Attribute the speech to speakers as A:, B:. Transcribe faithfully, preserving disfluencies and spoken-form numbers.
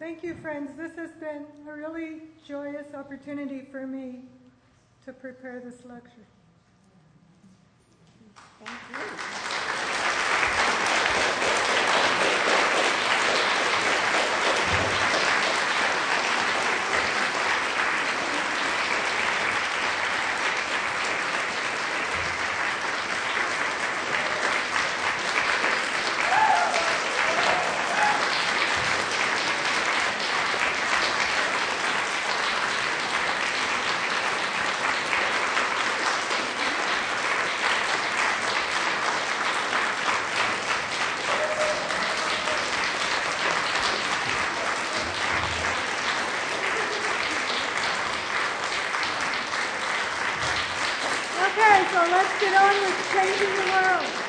A: Thank you, friends. This has been a really joyous opportunity for me to prepare this lecture.
B: Thank you.
A: Okay, so let's get on with changing the world.